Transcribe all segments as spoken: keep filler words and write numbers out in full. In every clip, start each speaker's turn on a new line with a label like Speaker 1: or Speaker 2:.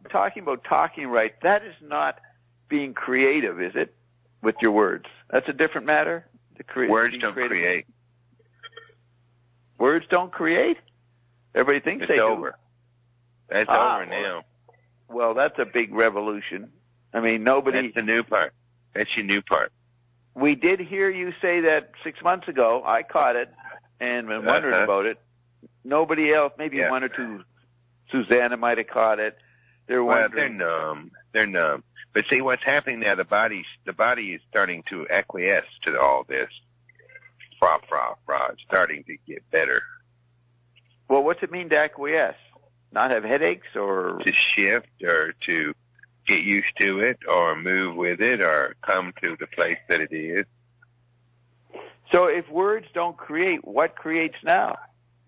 Speaker 1: talking about talking right, that is not being creative, is it? With your words. That's a different matter? The cre-
Speaker 2: words don't
Speaker 1: creative.
Speaker 2: create.
Speaker 1: Words don't create? Everybody thinks
Speaker 2: it's
Speaker 1: they
Speaker 2: over.
Speaker 1: do.
Speaker 2: That's
Speaker 1: ah,
Speaker 2: over now.
Speaker 1: Well, that's a big revolution. I mean, nobody...
Speaker 2: That's the new part. That's your new part.
Speaker 1: We did hear you say that six months ago. I caught it and been wondering
Speaker 2: uh-huh.
Speaker 1: about it. Nobody else, maybe
Speaker 2: yeah.
Speaker 1: one or two, Susanna might have caught it. They're
Speaker 2: well,
Speaker 1: wondering.
Speaker 2: they're numb. They're numb. But see, what's happening now, the body, the body is starting to acquiesce to all this. Fra, fra, fra. It's starting to get better.
Speaker 1: Well, what's it mean to acquiesce? Not have headaches or?
Speaker 2: To shift or to get used to it or move with it or come to the place that it is.
Speaker 1: So if words don't create, what creates now?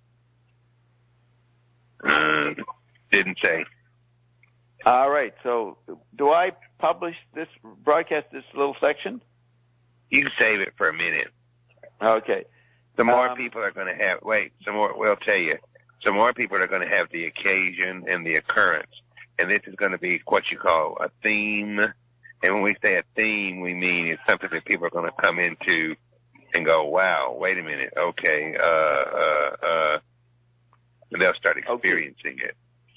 Speaker 2: Uh, didn't say.
Speaker 1: All right. So do I publish this, broadcast this little section?
Speaker 2: You can save it for a minute.
Speaker 1: Okay.
Speaker 2: The more
Speaker 1: um,
Speaker 2: people are going to have, wait, some more, we'll tell you, some more people are going to have the occasion and the occurrence. And this is going to be what you call a theme. And when we say a theme, we mean it's something that people are going to come into and go, wow, wait a minute, okay, uh, uh, uh, and they'll start experiencing
Speaker 1: okay.
Speaker 2: it.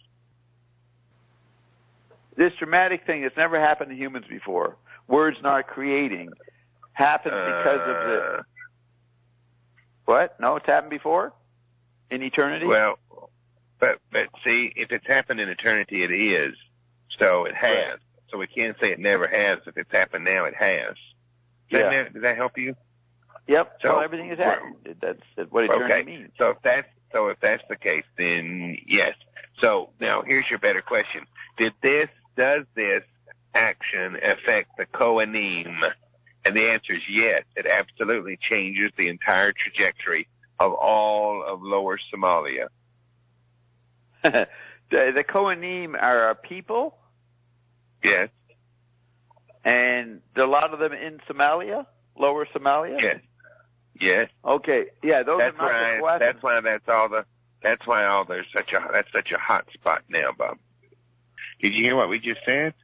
Speaker 1: This dramatic thing that's never happened to humans before, words not creating, happens because
Speaker 2: uh,
Speaker 1: of the... What? No, it's happened before? In eternity?
Speaker 2: Well, but but see, if it's happened in eternity, it is. So it has.
Speaker 1: Right.
Speaker 2: So we can't say it never has. If it's happened now, it has. Does,
Speaker 1: yeah.
Speaker 2: that, does that help you?
Speaker 1: Yep. So
Speaker 2: well,
Speaker 1: everything has happened. That's, that's what eternity
Speaker 2: okay.
Speaker 1: means.
Speaker 2: So if that's so, if that's the case, then yes. So now here's your better question: Did this? Does this action affect the Kohanim? And the answer is yes. It absolutely changes the entire trajectory of all of Lower Somalia.
Speaker 1: the, the Kohanim are a people?
Speaker 2: Yes.
Speaker 1: And a lot of them in Somalia? Lower Somalia?
Speaker 2: Yes. Yes.
Speaker 1: Okay. Yeah, those
Speaker 2: that's
Speaker 1: are not
Speaker 2: why,
Speaker 1: the
Speaker 2: That's why that's all the, that's why all there's such a, that's such a hot spot now, Bob. Did you hear what we just said?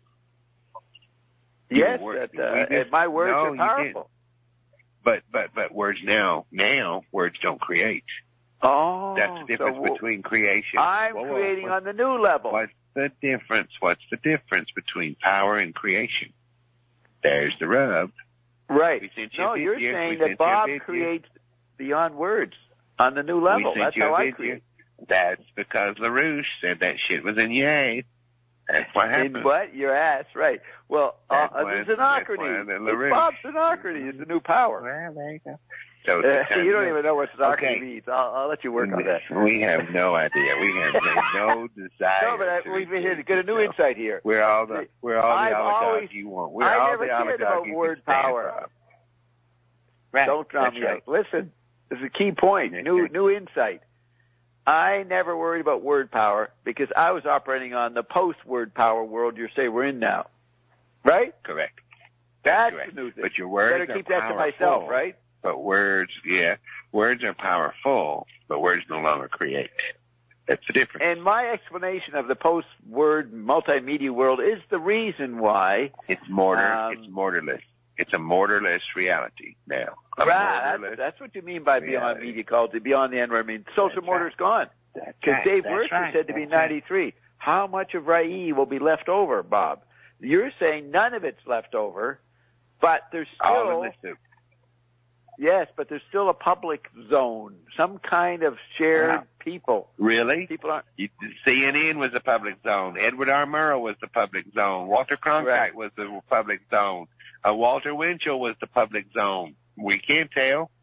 Speaker 1: Yes,
Speaker 2: word,
Speaker 1: that, uh,
Speaker 2: just,
Speaker 1: my words
Speaker 2: no,
Speaker 1: are powerful.
Speaker 2: But, but, but words now, now, words don't create.
Speaker 1: Oh.
Speaker 2: That's the difference
Speaker 1: so
Speaker 2: between creation.
Speaker 1: I'm
Speaker 2: whoa, whoa,
Speaker 1: creating
Speaker 2: whoa.
Speaker 1: on the new level.
Speaker 2: What's the difference? What's the difference between power and creation? There's the rub.
Speaker 1: Right.
Speaker 2: You
Speaker 1: No, you're
Speaker 2: video.
Speaker 1: saying
Speaker 2: we
Speaker 1: that Bob
Speaker 2: you
Speaker 1: creates beyond words on the new level.
Speaker 2: We
Speaker 1: That's how I create.
Speaker 2: That's because LaRouche said that shit was in Yay. That's what happened.
Speaker 1: In what? Your ass, right. Well, uh, the Xenocrates. It's Bob Xenocrates is the new power.
Speaker 2: Well, there you go. So
Speaker 1: uh, you don't even know what Xenocrates
Speaker 2: okay.
Speaker 1: means. I'll, I'll let you work on that.
Speaker 2: We have no idea. We have no desire.
Speaker 1: No, but I, we've been here to get a new insight here.
Speaker 2: We're all the we're all
Speaker 1: I've
Speaker 2: the
Speaker 1: always,
Speaker 2: you want. We're
Speaker 1: I
Speaker 2: all
Speaker 1: never
Speaker 2: the
Speaker 1: cared about word power.
Speaker 2: Right.
Speaker 1: Don't drown me out. Listen, this is a key point. New new insight. I never worried about word power because I was operating on the post-word power world you say we're in now. Right?
Speaker 2: Correct.
Speaker 1: That's, That's
Speaker 2: correct.
Speaker 1: the new thing.
Speaker 2: But your words
Speaker 1: better keep
Speaker 2: are
Speaker 1: that to
Speaker 2: powerful,
Speaker 1: myself, right?
Speaker 2: But words, yeah, words are powerful, but words no longer create. That's the difference.
Speaker 1: And my explanation of the post-word multimedia world is the reason why
Speaker 2: it's mortar.
Speaker 1: Um,
Speaker 2: it's mortarless. It's a mortarless reality now. A
Speaker 1: right.
Speaker 2: Mortarless
Speaker 1: that's, that's what you mean by beyond
Speaker 2: reality.
Speaker 1: media culture, beyond the end. I mean, social
Speaker 2: that's
Speaker 1: mortar's
Speaker 2: right.
Speaker 1: gone.
Speaker 2: Because
Speaker 1: right. Dave Wirtz
Speaker 2: right.
Speaker 1: said to be
Speaker 2: that's
Speaker 1: ninety-three. Right. How much of Rai will be left over, Bob? You're saying none of it's left over, but there's still...
Speaker 2: All in the soup.
Speaker 1: Yes, but there's still a public zone, some kind of shared
Speaker 2: wow.
Speaker 1: people.
Speaker 2: Really?
Speaker 1: People aren't.
Speaker 2: You, C N N was the public zone. Edward R. Murrow was the public zone. Walter Cronkite
Speaker 1: right.
Speaker 2: was the public zone. Uh, Walter Winchell was the public zone. We can't tell.